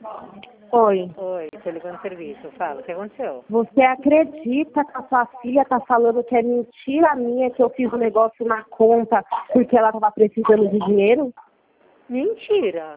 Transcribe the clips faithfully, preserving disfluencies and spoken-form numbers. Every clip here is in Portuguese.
Oi. Oi, tô ligando o serviço. Fala, o que aconteceu? Você acredita que a sua filha tá falando que é mentira minha que eu fiz um negócio na conta porque ela tava precisando de dinheiro? Mentira!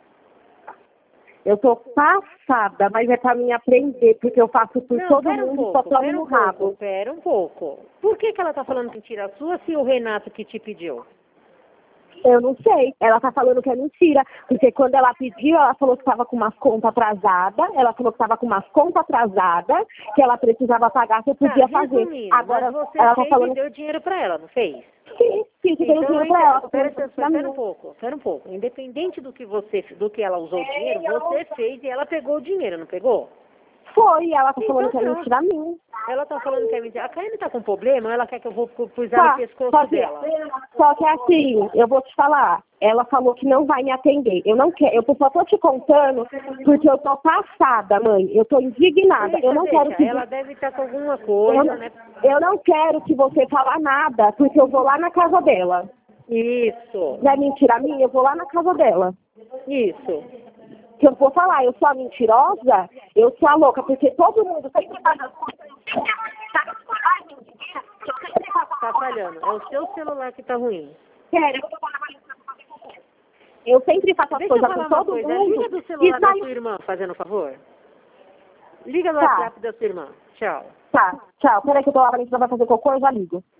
Eu tô passada, mas é pra mim aprender, porque eu faço por Não, todo pera um mundo e pouco, só tomo pera no um pouco, rabo. pera um pouco. Por que que ela tá falando mentira sua se o Renato que te pediu? Eu não sei. Ela tá falando que é mentira. Porque quando ela pediu, ela falou que estava com umas contas atrasadas. Ela falou que estava com umas contas atrasadas, que ela precisava pagar, que eu podia Tá, fazer. resumindo, Agora, mas você ela tá fez falando e deu dinheiro pra ela, não fez? que sim, que deu Então, dinheiro ainda, pra ela. pera, Porque pera, não pera um pouco, pera um pouco. Independente do que você, do que ela usou o dinheiro, você fez e ela pegou o dinheiro, não pegou? foi, ela tá falando Então que é pronto. mentira minha. Ela tá falando que é mentira. A Kaiane tá com problema, ela quer que eu vou pu- pisar no Tá, pescoço só que, dela. só que assim, eu vou te falar, ela falou que não vai me atender. Eu não quero, eu só tô te contando porque eu tô passada, mãe. Eu tô indignada. Deixa, eu não deixa. quero que Ela deve estar com alguma eu, coisa, né? eu não quero que você fale nada, porque eu vou lá na casa dela. Isso, Não é mentira minha, eu vou lá na casa dela. isso. Que eu vou falar, eu sou a mentirosa, eu sou a louca, porque todo mundo sempre faz as coisas. Tá falhando. É o seu celular que tá ruim. Sério, eu sempre faço as Deixa eu coisas falar com uma todo coisa. mundo. Liga do E celular da sai... sua irmã, fazendo favor. Liga no Tá, WhatsApp da sua irmã. Tchau. tá, tchau. Peraí que eu tô lavando, a gente vai fazer cocô, eu já ligo.